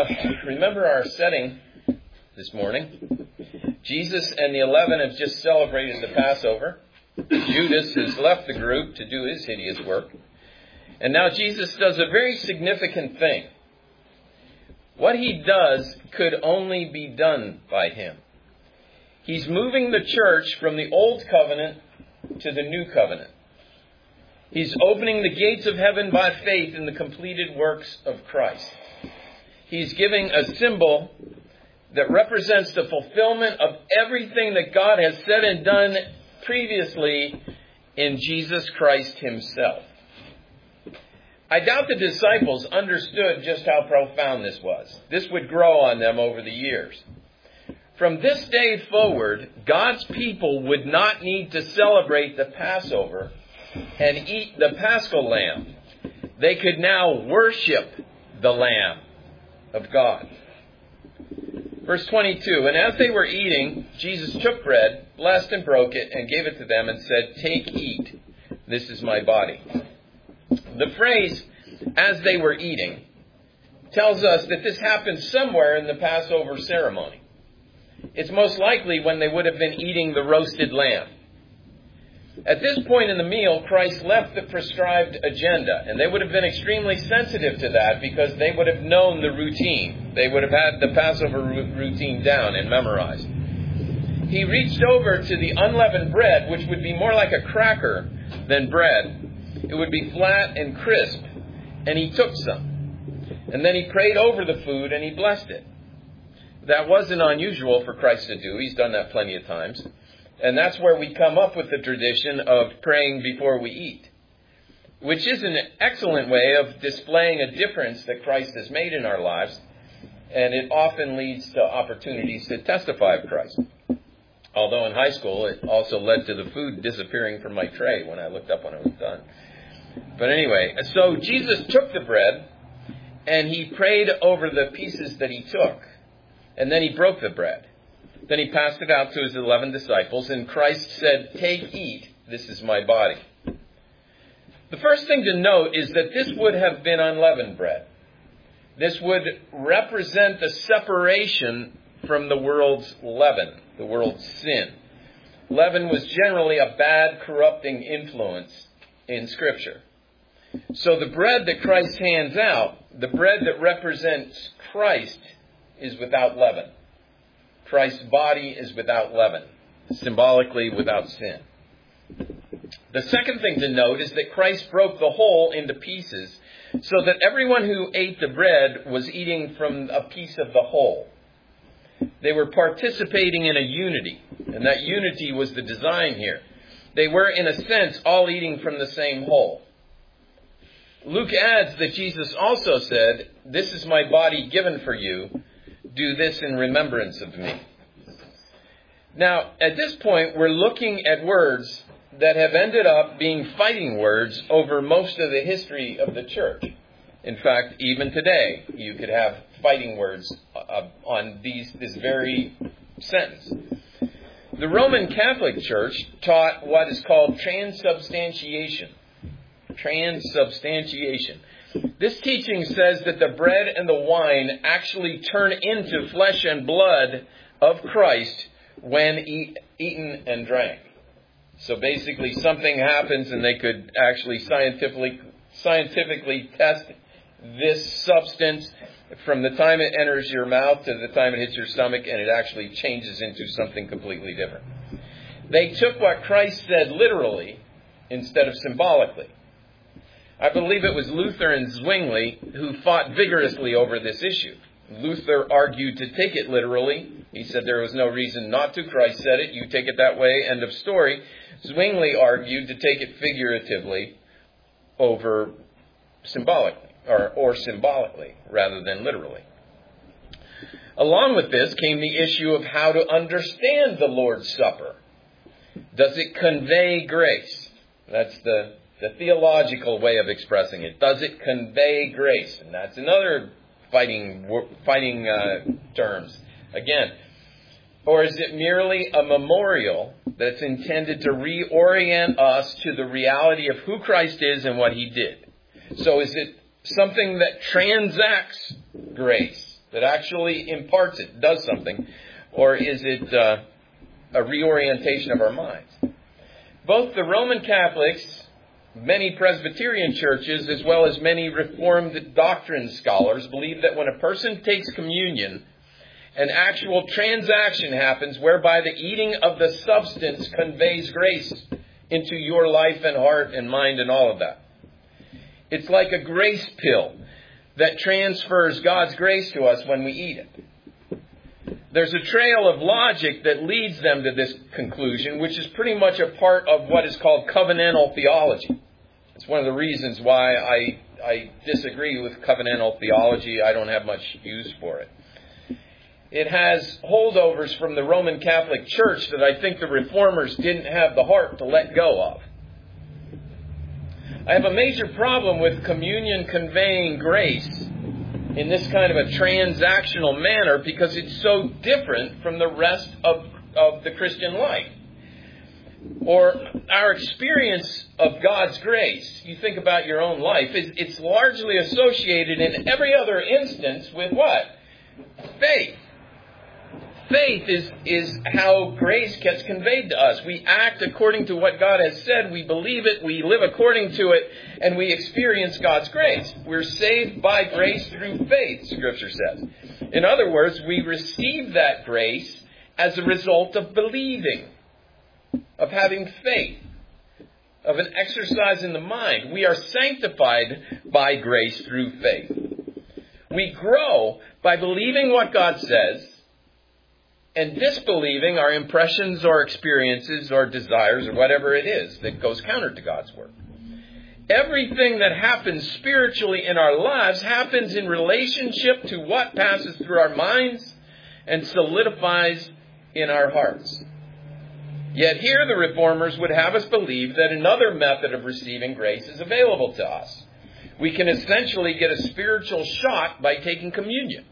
remember our setting this morning. Jesus and the 11 have just celebrated the Passover. Judas has left the group to do his hideous work. And now Jesus does a very significant thing. What he does could only be done by him. He's moving the church from the old covenant to the new covenant. He's opening the gates of heaven by faith in the completed works of Christ. He's giving a symbol that represents the fulfillment of everything that God has said and done previously in Jesus Christ himself. I doubt the disciples understood just how profound this was. This would grow on them over the years. From this day forward, God's people would not need to celebrate the Passover and eat the Paschal lamb. They could now worship the Lamb of God. Verse 22, and as they were eating, Jesus took bread, blessed and broke it, and gave it to them and said, "Take, eat. This is my body." The phrase, "as they were eating," tells us that this happened somewhere in the Passover ceremony. It's most likely when they would have been eating the roasted lamb. At this point in the meal, Christ left the prescribed agenda, and they would have been extremely sensitive to that because they would have known the routine. They would have had the Passover routine down and memorized. He reached over to the unleavened bread, which would be more like a cracker than bread. It would be flat and crisp, and he took some. And then he prayed over the food and he blessed it. That wasn't unusual for Christ to do. He's done that plenty of times. And that's where we come up with the tradition of praying before we eat, which is an excellent way of displaying a difference that Christ has made in our lives. And it often leads to opportunities to testify of Christ. Although in high school, it also led to the food disappearing from my tray when I looked up when it was done. But anyway, so Jesus took the bread and he prayed over the pieces that he took. And then he broke the bread. Then he passed it out to his 11 disciples, and Christ said, "Take, eat, this is my body." The first thing to note is that this would have been unleavened bread. This would represent the separation from the world's leaven, the world's sin. Leaven was generally a bad, corrupting influence in Scripture. So the bread that Christ hands out, the bread that represents Christ, is without leaven. Christ's body is without leaven, symbolically without sin. The second thing to note is that Christ broke the whole into pieces so that everyone who ate the bread was eating from a piece of the whole. They were participating in a unity, and that unity was the design here. They were, in a sense, all eating from the same whole. Luke adds that Jesus also said, "This is my body given for you. Do this in remembrance of me." Now, at this point, we're looking at words that have ended up being fighting words over most of the history of the church. In fact, even today, you could have fighting words on this very sentence. The Roman Catholic Church taught what is called transubstantiation. Transubstantiation. This teaching says that the bread and the wine actually turn into flesh and blood of Christ when eaten and drank. So basically something happens and they could actually scientifically test this substance from the time it enters your mouth to the time it hits your stomach, and it actually changes into something completely different. They took what Christ said literally instead of symbolically. I believe it was Luther and Zwingli who fought vigorously over this issue. Luther argued to take it literally. He said there was no reason not to. Christ said it. You take it that way. End of story. Zwingli argued to take it figuratively over symbolically, or symbolically rather than literally. Along with this came the issue of how to understand the Lord's Supper. Does it convey grace? That's the theological way of expressing it. Does it convey grace? And that's another fighting terms. Again, or is it merely a memorial that's intended to reorient us to the reality of who Christ is and what he did? So is it something that transacts grace, that actually imparts it, does something? Or is it a reorientation of our minds? Both the Roman Catholics, many Presbyterian churches, as well as many Reformed doctrine scholars, believe that when a person takes communion, an actual transaction happens whereby the eating of the substance conveys grace into your life and heart and mind and all of that. It's like a grace pill that transfers God's grace to us when we eat it. There's a trail of logic that leads them to this conclusion, which is pretty much a part of what is called covenantal theology. It's one of the reasons why I disagree with covenantal theology. I don't have much use for it. It has holdovers from the Roman Catholic Church that I think the Reformers didn't have the heart to let go of. I have a major problem with communion conveying grace in this kind of a transactional manner because it's so different from the rest of the Christian life. Or our experience of God's grace, you think about your own life, it's largely associated in every other instance with what? Faith. Faith is how grace gets conveyed to us. We act according to what God has said. We believe it. We live according to it. And we experience God's grace. We're saved by grace through faith, Scripture says. In other words, we receive that grace as a result of believing, of having faith, of an exercise in the mind. We are sanctified by grace through faith. We grow by believing what God says and disbelieving our impressions or experiences or desires or whatever it is that goes counter to God's word. Everything that happens spiritually in our lives happens in relationship to what passes through our minds and solidifies in our hearts. Yet here the Reformers would have us believe that another method of receiving grace is available to us. We can essentially get a spiritual shot by taking communion.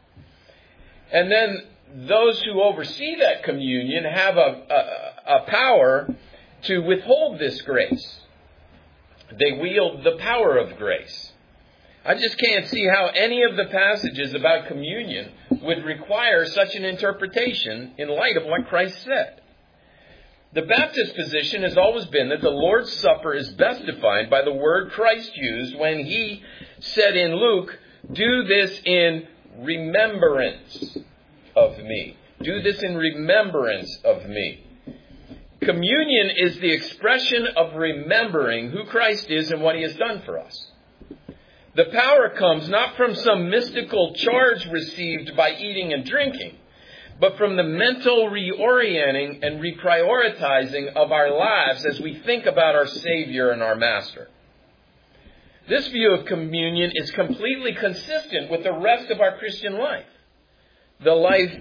And then those who oversee that communion have a power to withhold this grace. They wield the power of grace. I just can't see how any of the passages about communion would require such an interpretation in light of what Christ said. The Baptist position has always been that the Lord's Supper is best defined by the word Christ used when he said in Luke, "Do this in remembrance of me." Do this in remembrance of me. Communion is the expression of remembering who Christ is and what he has done for us. The power comes not from some mystical charge received by eating and drinking, but from the mental reorienting and reprioritizing of our lives as we think about our Savior and our Master. This view of communion is completely consistent with the rest of our Christian life, the life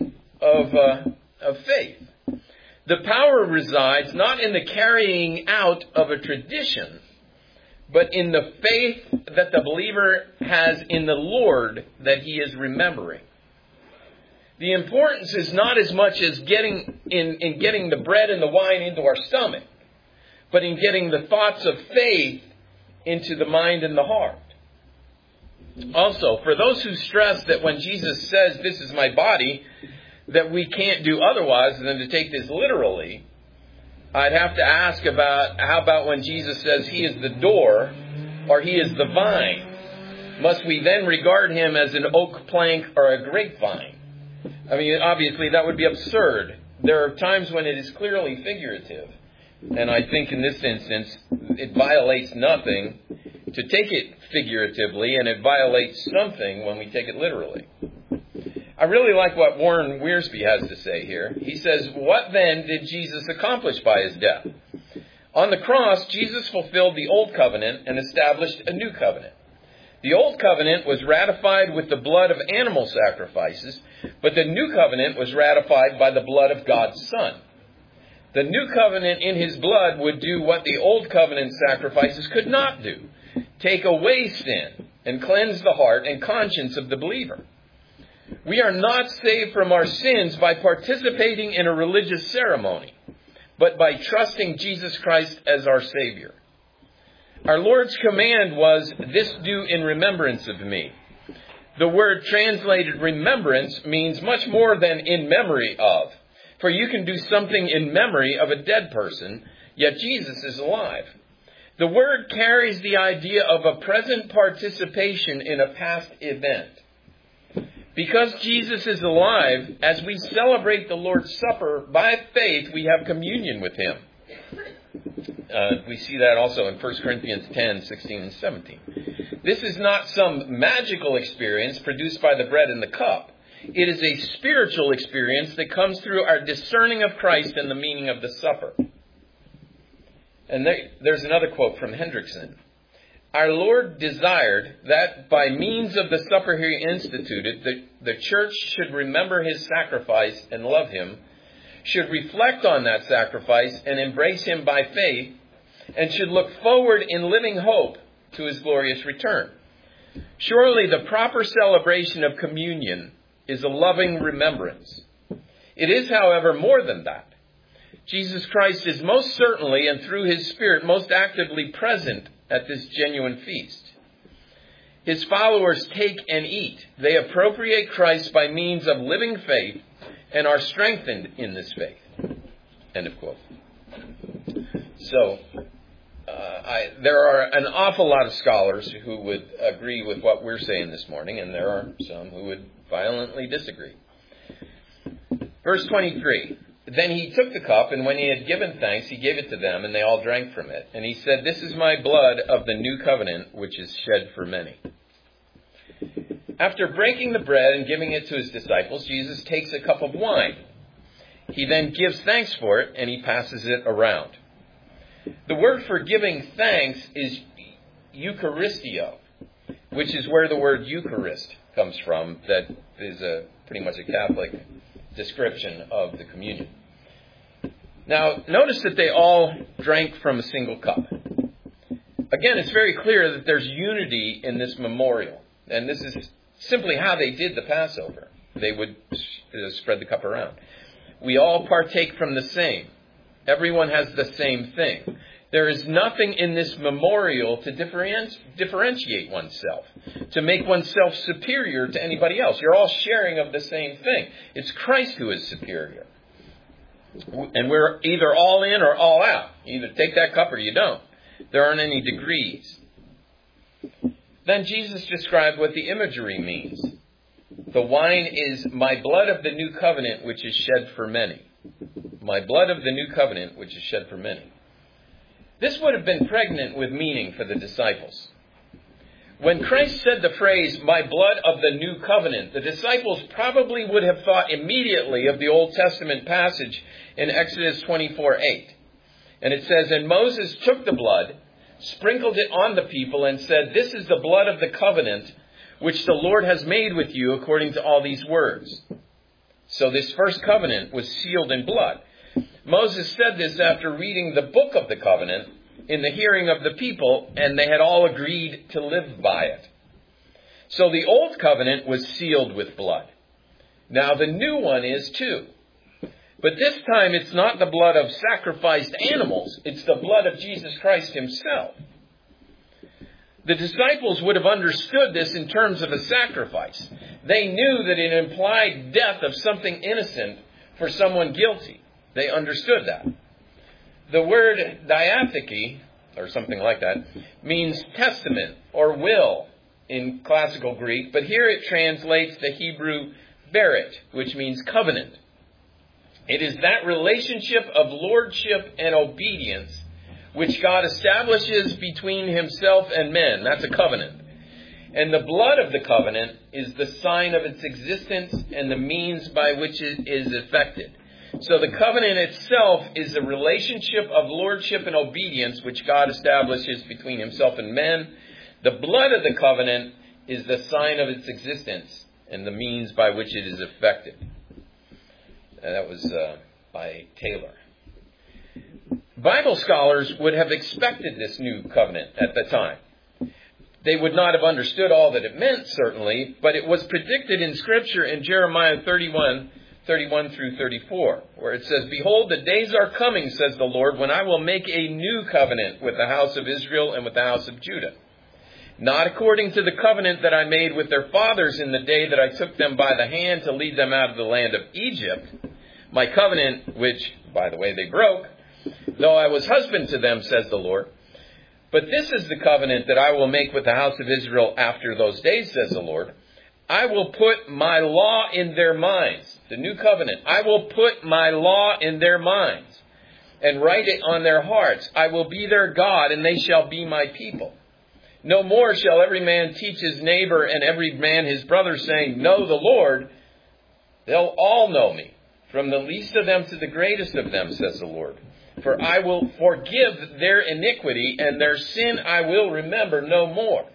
of faith. The power resides not in the carrying out of a tradition, but in the faith that the believer has in the Lord that he is remembering. The importance is not as much as getting the bread and the wine into our stomach, but in getting the thoughts of faith into the mind and the heart. Also, for those who stress that when Jesus says, "This is my body," that we can't do otherwise than to take this literally, I'd have to ask how about when Jesus says he is the door or he is the vine? Must we then regard him as an oak plank or a grapevine? I mean, obviously that would be absurd. There are times when it is clearly figurative. And I think in this instance, it violates nothing to take it figuratively, and it violates something when we take it literally. I really like what Warren Wiersbe has to say here. He says, "What then did Jesus accomplish by his death? On the cross, Jesus fulfilled the old covenant and established a new covenant. The old covenant was ratified with the blood of animal sacrifices, but the new covenant was ratified by the blood of God's Son. The new covenant in his blood would do what the old covenant sacrifices could not do: take away sin and cleanse the heart and conscience of the believer. We are not saved from our sins by participating in a religious ceremony, but by trusting Jesus Christ as our Savior. Our Lord's command was, 'This do in remembrance of me.' The word translated remembrance means much more than in memory of. For you can do something in memory of a dead person, yet Jesus is alive. The word carries the idea of a present participation in a past event. Because Jesus is alive, as we celebrate the Lord's Supper, by faith we have communion with Him. We see that also in 1 Corinthians 10, 16, and 17. This is not some magical experience produced by the bread and the cup. It is a spiritual experience that comes through our discerning of Christ and the meaning of the supper. And there's another quote from Hendrickson. Our Lord desired that by means of the supper He instituted, the church should remember His sacrifice and love Him, should reflect on that sacrifice and embrace Him by faith, and should look forward in living hope to His glorious return. Surely the proper celebration of communion is a loving remembrance. It is, however, more than that. Jesus Christ is most certainly and through His Spirit most actively present at this genuine feast. His followers take and eat. They appropriate Christ by means of living faith and are strengthened in this faith. End of quote. So, there are an awful lot of scholars who would agree with what we're saying this morning, and there are some who would violently disagree. Verse 23. Then He took the cup, and when He had given thanks, He gave it to them, and they all drank from it. And He said, "This is my blood of the new covenant, which is shed for many." After breaking the bread and giving it to His disciples, Jesus takes a cup of wine. He then gives thanks for it, and He passes it around. The word for giving thanks is Eucharistio, which is where the word Eucharist comes from. That is pretty much a Catholic description of the communion. Now, notice that they all drank from a single cup. Again, it's very clear that there's unity in this memorial. And this is simply how they did the Passover. They would spread the cup around. We all partake from the same. Everyone has the same thing. There is nothing in this memorial to differentiate oneself, to make oneself superior to anybody else. You're all sharing of the same thing. It's Christ who is superior. And we're either all in or all out. You either take that cup or you don't. There aren't any degrees. Then Jesus described what the imagery means. The wine is my blood of the new covenant, which is shed for many. My blood of the new covenant, which is shed for many. This would have been pregnant with meaning for the disciples. When Christ said the phrase, my blood of the new covenant, the disciples probably would have thought immediately of the Old Testament passage in Exodus 24:8. And it says, "And Moses took the blood, sprinkled it on the people, and said, 'This is the blood of the covenant, which the Lord has made with you according to all these words.'" So this first covenant was sealed in blood. Moses said this after reading the book of the covenant in the hearing of the people, and they had all agreed to live by it. So the old covenant was sealed with blood. Now the new one is too. But this time it's not the blood of sacrificed animals. It's the blood of Jesus Christ Himself. The disciples would have understood this in terms of a sacrifice. They knew that it implied death of something innocent for someone guilty. They understood that. The word diatheke, or something like that, means testament or will in classical Greek, but here it translates the Hebrew beret, which means covenant. It is that relationship of lordship and obedience which God establishes between Himself and men. That's a covenant. And the blood of the covenant is the sign of its existence and the means by which it is effected. So the covenant itself is a relationship of lordship and obedience which God establishes between Himself and men. The blood of the covenant is the sign of its existence and the means by which it is effected. And that was by Taylor. Bible scholars would have expected this new covenant at the time. They would not have understood all that it meant, certainly, but it was predicted in Scripture in Jeremiah 31 through 34, where it says, "Behold, the days are coming, says the Lord, when I will make a new covenant with the house of Israel and with the house of Judah. not according to the covenant that I made with their fathers in the day that I took them by the hand to lead them out of the land of Egypt, my covenant, which, by the way, they broke, though I was husband to them, says the Lord. But this is the covenant that I will make with the house of Israel after those days, says the Lord. I will put my law in their minds. The new covenant. I will put my law in their minds and write it on their hearts. I will be their God, and they shall be my people. No more shall every man teach his neighbor and every man his brother, saying, know the Lord. They'll all know me, from the least of them to the greatest of them, says the Lord. For I will forgive their iniquity, and their sin I will remember no more.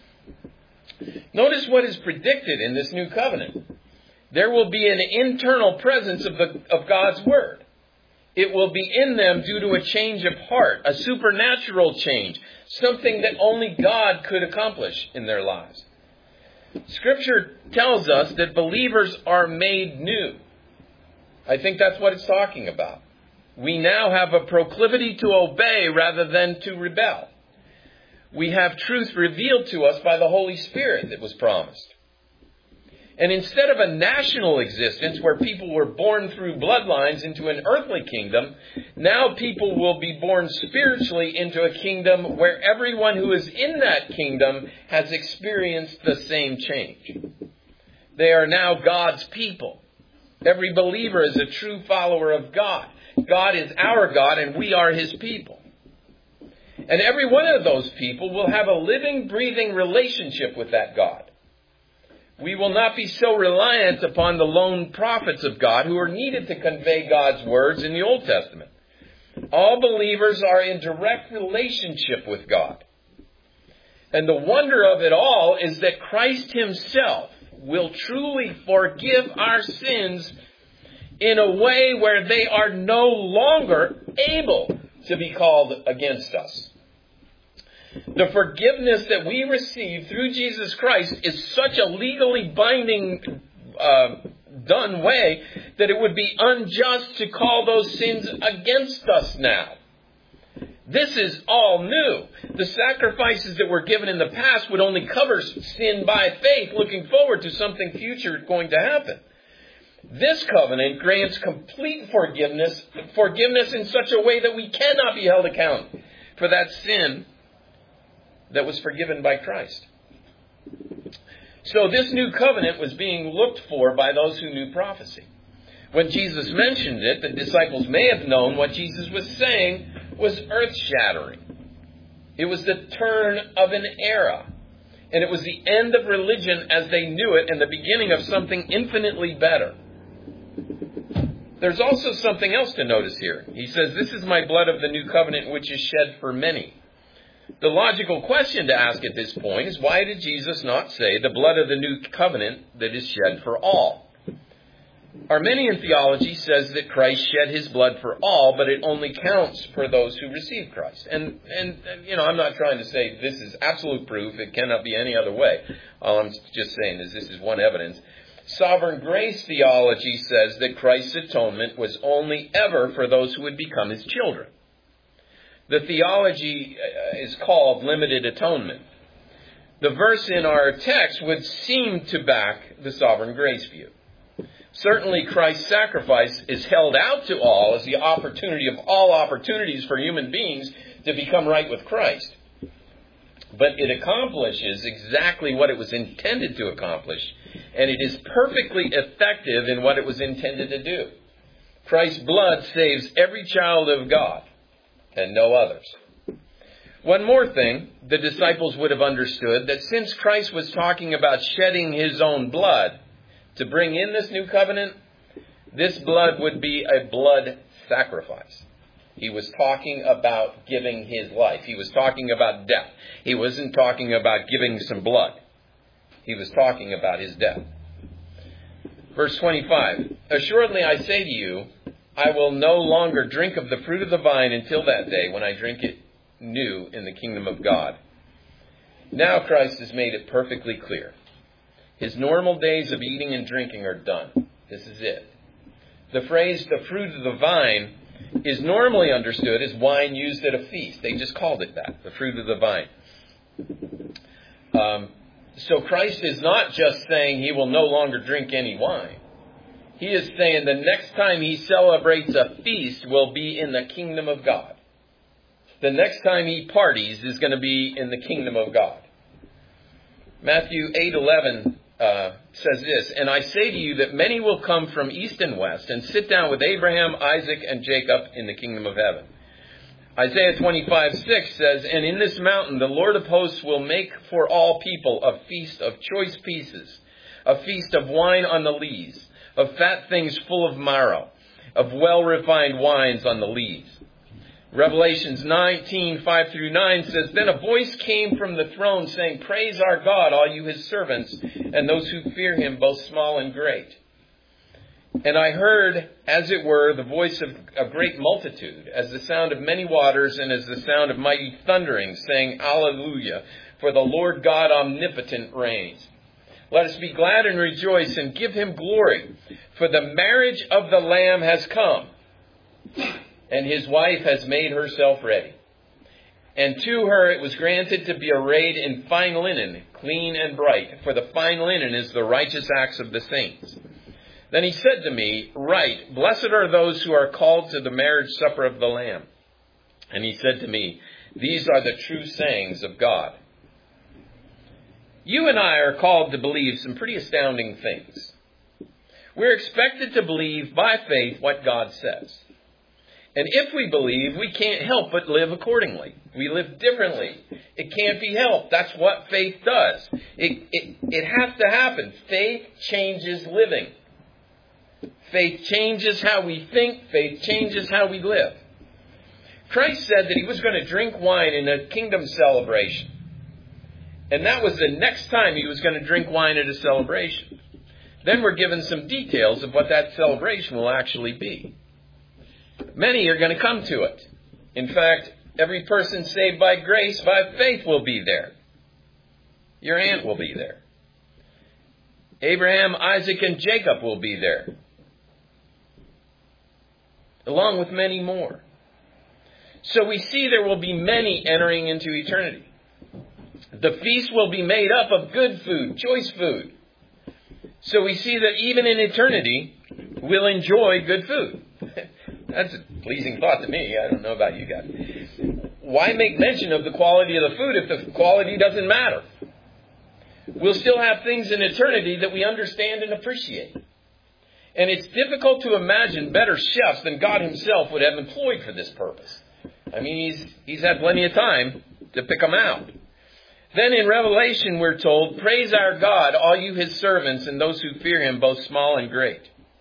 Notice what is predicted in this new covenant. There will be an internal presence of God's Word. It will be in them due to a change of heart, a supernatural change, something that only God could accomplish in their lives. Scripture tells us that believers are made new. I think that's what it's talking about. We now have a proclivity to obey rather than to rebel. We have truth revealed to us by the Holy Spirit that was promised. And instead of a national existence where people were born through bloodlines into an earthly kingdom, now people will be born spiritually into a kingdom where everyone who is in that kingdom has experienced the same change. They are now God's people. Every believer is a true follower of God. God is our God and we are His people. And every one of those people will have a living, breathing relationship with that God. We will not be so reliant upon the lone prophets of God who are needed to convey God's words in the Old Testament. All believers are in direct relationship with God. And the wonder of it all is that Christ Himself will truly forgive our sins in a way where they are no longer able to be called against us. The forgiveness that we receive through Jesus Christ is such a legally binding, done way that it would be unjust to call those sins against us now. This is all new. The sacrifices that were given in the past would only cover sin by faith, looking forward to something future going to happen. This covenant grants complete forgiveness in such a way that we cannot be held accountable for that sin that was forgiven by Christ. So this new covenant was being looked for by those who knew prophecy. When Jesus mentioned it, the disciples may have known what Jesus was saying was earth-shattering. It was the turn of an era. And it was the end of religion as they knew it and the beginning of something infinitely better. There's also something else to notice here. He says, this is my blood of the new covenant which is shed for many. The logical question to ask at this point is, why did Jesus not say the blood of the new covenant that is shed for all? Arminian theology says that Christ shed His blood for all, but it only counts for those who receive Christ. And I'm not trying to say this is absolute proof. It cannot be any other way. All I'm just saying is this is one evidence. Sovereign grace theology says that Christ's atonement was only ever for those who would become His children. The theology is called limited atonement. The verse in our text would seem to back the sovereign grace view. Certainly Christ's sacrifice is held out to all as the opportunity of all opportunities for human beings to become right with Christ. But it accomplishes exactly what it was intended to accomplish, and it is perfectly effective in what it was intended to do. Christ's blood saves every child of God and no others. One more thing, the disciples would have understood that since Christ was talking about shedding His own blood to bring in this new covenant, this blood would be a blood sacrifice. He was talking about giving His life. He was talking about death. He wasn't talking about giving some blood. He was talking about His death. Verse 25, assuredly I say to you, I will no longer drink of the fruit of the vine until that day when I drink it new in the kingdom of God. Now Christ has made it perfectly clear. His normal days of eating and drinking are done. This is it. The phrase, the fruit of the vine, is normally understood as wine used at a feast. They just called it that, the fruit of the vine. So Christ is not just saying he will no longer drink any wine. He is saying the next time he celebrates a feast will be in the kingdom of God. The next time he parties is going to be in the kingdom of God. Matthew 8:11 says this, "And I say to you that many will come from east and west and sit down with Abraham, Isaac, and Jacob in the kingdom of heaven." Isaiah 25:6 says, "And in this mountain the Lord of hosts will make for all people a feast of choice pieces, a feast of wine on the lees, of fat things full of marrow, of well-refined wines on the lees." Revelations 19:5-9 says, "Then a voice came from the throne saying, 'Praise our God, all you his servants, and those who fear him, both small and great.' And I heard, as it were, the voice of a great multitude, as the sound of many waters and as the sound of mighty thundering, saying, 'Alleluia, for the Lord God omnipotent reigns. Let us be glad and rejoice and give him glory, for the marriage of the Lamb has come, and his wife has made herself ready. And to her it was granted to be arrayed in fine linen, clean and bright, for the fine linen is the righteous acts of the saints.' Then he said to me, 'Write, blessed are those who are called to the marriage supper of the Lamb.' And he said to me, 'These are the true sayings of God.'" You and I are called to believe some pretty astounding things. We're expected to believe by faith what God says. And if we believe, we can't help but live accordingly. We live differently. It can't be helped. That's what faith does. It has to happen. Faith changes living. Faith changes how we think. Faith changes how we live. Christ said that he was going to drink wine in a kingdom celebration. And that was the next time he was going to drink wine at a celebration. Then we're given some details of what that celebration will actually be. Many are going to come to it. In fact, every person saved by grace, by faith, will be there. Your aunt will be there. Abraham, Isaac, and Jacob will be there, along with many more. So we see there will be many entering into eternity. The feast will be made up of good food, choice food. So we see that even in eternity, we'll enjoy good food. That's a pleasing thought to me. I don't know about you guys. Why make mention of the quality of the food if the quality doesn't matter? We'll still have things in eternity that we understand and appreciate. And it's difficult to imagine better chefs than God himself would have employed for this purpose. I mean, he's had plenty of time to pick them out. Then in Revelation, we're told, "Praise our God, all you his servants, and those who fear him, both small and great."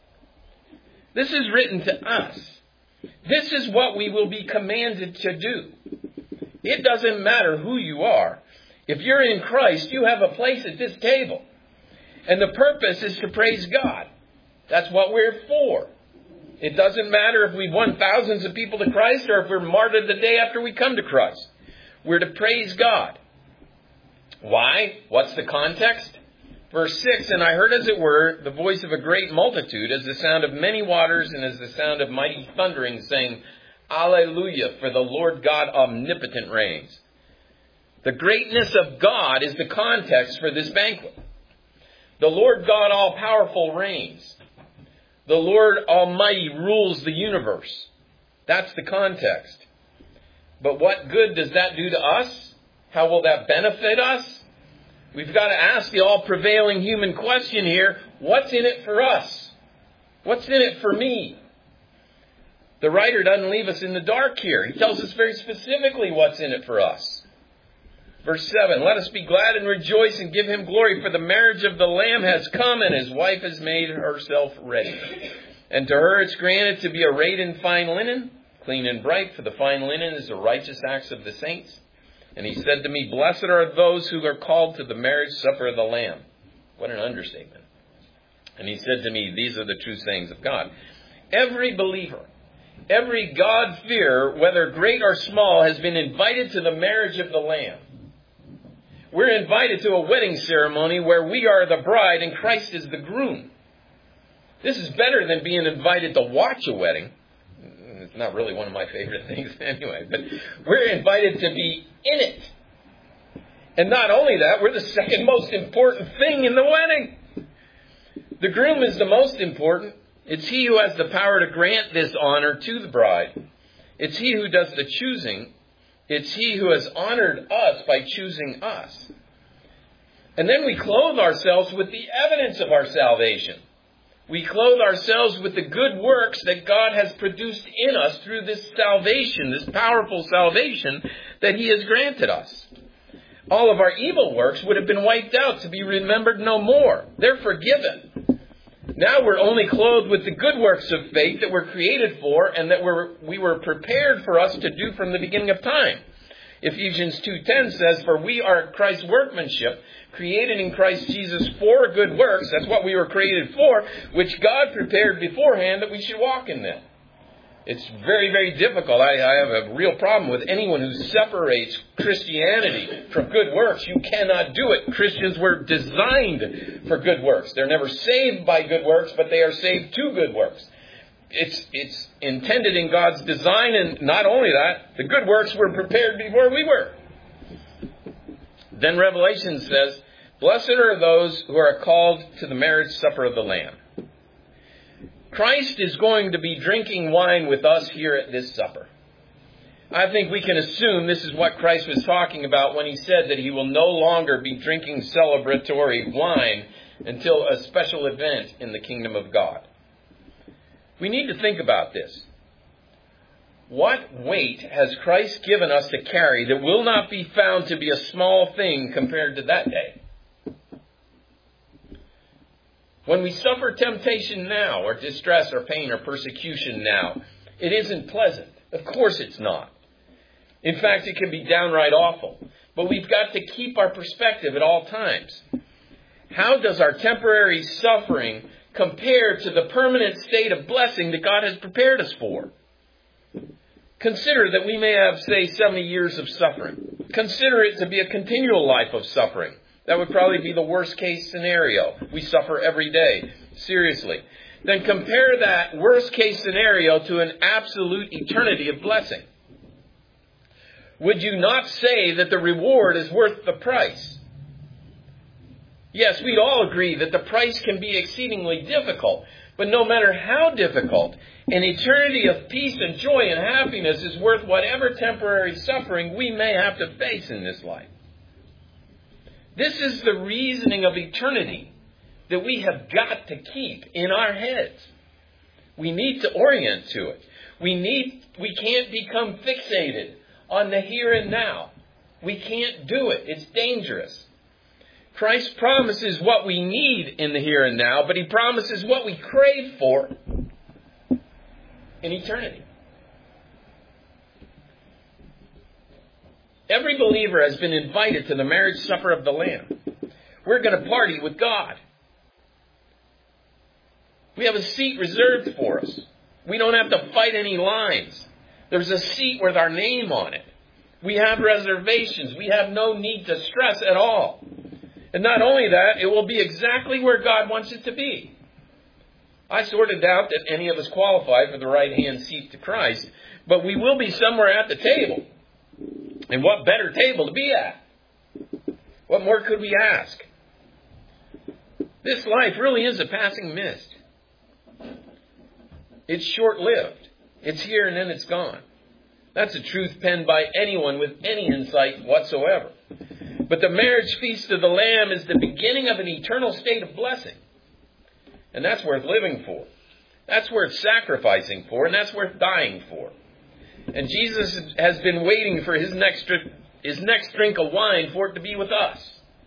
This is written to us. This is what we will be commanded to do. It doesn't matter who you are. If you're in Christ, you have a place at this table. And the purpose is to praise God. That's what we're for. It doesn't matter if we've won thousands of people to Christ or if we're martyred the day after we come to Christ. We're to praise God. Why? What's the context? Verse 6, "And I heard, as it were, the voice of a great multitude, as the sound of many waters and as the sound of mighty thundering, saying, 'Alleluia, for the Lord God omnipotent reigns.'" The greatness of God is the context for this banquet. The Lord God all-powerful reigns. The Lord Almighty rules the universe. That's the context. But what good does that do to us? How will that benefit us? We've got to ask the all-prevailing human question here, what's in it for us? What's in it for me? The writer doesn't leave us in the dark here. He tells us very specifically what's in it for us. Verse 7, "Let us be glad and rejoice and give him glory, for the marriage of the Lamb has come, and his wife has made herself ready. And to her it's granted to be arrayed in fine linen, clean and bright, for the fine linen is the righteous acts of the saints. And he said to me, 'Blessed are those who are called to the marriage supper of the Lamb.'" What an understatement. "And he said to me, 'These are the true sayings of God.'" Every believer, every God-fearer, whether great or small, has been invited to the marriage of the Lamb. We're invited to a wedding ceremony where we are the bride and Christ is the groom. This is better than being invited to watch a wedding. It's not really one of my favorite things anyway, but we're invited to be in it. And not only that, we're the second most important thing in the wedding. The groom is the most important. It's he who has the power to grant this honor to the bride. It's he who does the choosing. It's he who has honored us by choosing us. And then we clothe ourselves with the evidence of our salvation. We clothe ourselves with the good works that God has produced in us through this salvation, this powerful salvation that he has granted us. All of our evil works would have been wiped out to be remembered no more. They're forgiven. Now we're only clothed with the good works of faith that we're created for and that we were prepared for us to do from the beginning of time. Ephesians 2:10 says, "For we are Christ's workmanship, created in Christ Jesus for good works," that's what we were created for, "which God prepared beforehand that we should walk in them." It's very, very difficult. I have a real problem with anyone who separates Christianity from good works. You cannot do it. Christians were designed for good works. They're never saved by good works, but they are saved to good works. It's intended in God's design, and not only that, the good works were prepared before we were. Then Revelation says, "Blessed are those who are called to the marriage supper of the Lamb." Christ is going to be drinking wine with us here at this supper. I think we can assume this is what Christ was talking about when he said that he will no longer be drinking celebratory wine until a special event in the kingdom of God. We need to think about this. What weight has Christ given us to carry that will not be found to be a small thing compared to that day? When we suffer temptation now, or distress, or pain, or persecution now, it isn't pleasant. Of course it's not. In fact, it can be downright awful. But we've got to keep our perspective at all times. How does our temporary suffering compare to the permanent state of blessing that God has prepared us for? Consider that we may have, say, 70 years of suffering. Consider it to be a continual life of suffering. That would probably be the worst case scenario. We suffer every day. Seriously. Then compare that worst case scenario to an absolute eternity of blessing. Would you not say that the reward is worth the price? Yes, we'd all agree that the price can be exceedingly difficult. But no matter how difficult, an eternity of peace and joy and happiness is worth whatever temporary suffering we may have to face in this life. This is the reasoning of eternity that we have got to keep in our heads. We need to orient to it. We can't become fixated on the here and now. We can't do it. It's dangerous. Christ promises what we need in the here and now, but he promises what we crave for in eternity. Every believer has been invited to the marriage supper of the Lamb. We're going to party with God. We have a seat reserved for us. We don't have to fight any lines. There's a seat with our name on it. We have reservations. We have no need to stress at all. And not only that, it will be exactly where God wants it to be. I sort of doubt that any of us qualify for the right-hand seat to Christ, but we will be somewhere at the table. And what better table to be at? What more could we ask? This life really is a passing mist. It's short-lived. It's here and then it's gone. That's a truth penned by anyone with any insight whatsoever. But the marriage feast of the Lamb is the beginning of an eternal state of blessing. And that's worth living for. That's worth sacrificing for, and that's worth dying for. And Jesus has been waiting for his next drink of wine for it to be with us.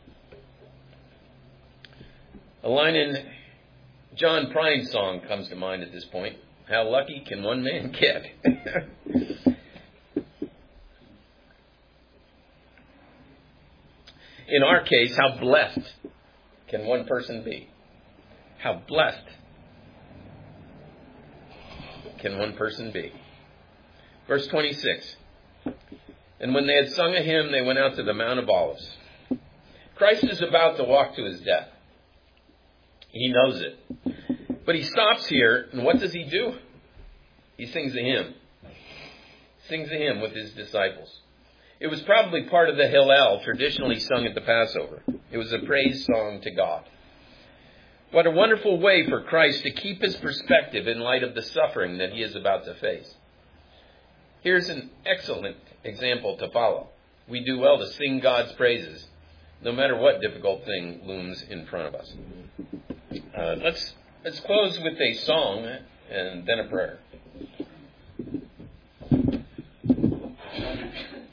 A line in John Prine's song comes to mind at this point. How lucky can one man get? In our case, how blessed can one person be? How blessed can one person be? Verse 26. And when they had sung a hymn, they went out to the Mount of Olives. Christ is about to walk to his death. He knows it. But he stops here, and what does he do? He sings a hymn. Sings a hymn with his disciples. It was probably part of the Hillel traditionally sung at the Passover. It was a praise song to God. What a wonderful way for Christ to keep his perspective in light of the suffering that he is about to face. Here's an excellent example to follow. We do well to sing God's praises, no matter what difficult thing looms in front of us. Let's close with a song and then a prayer.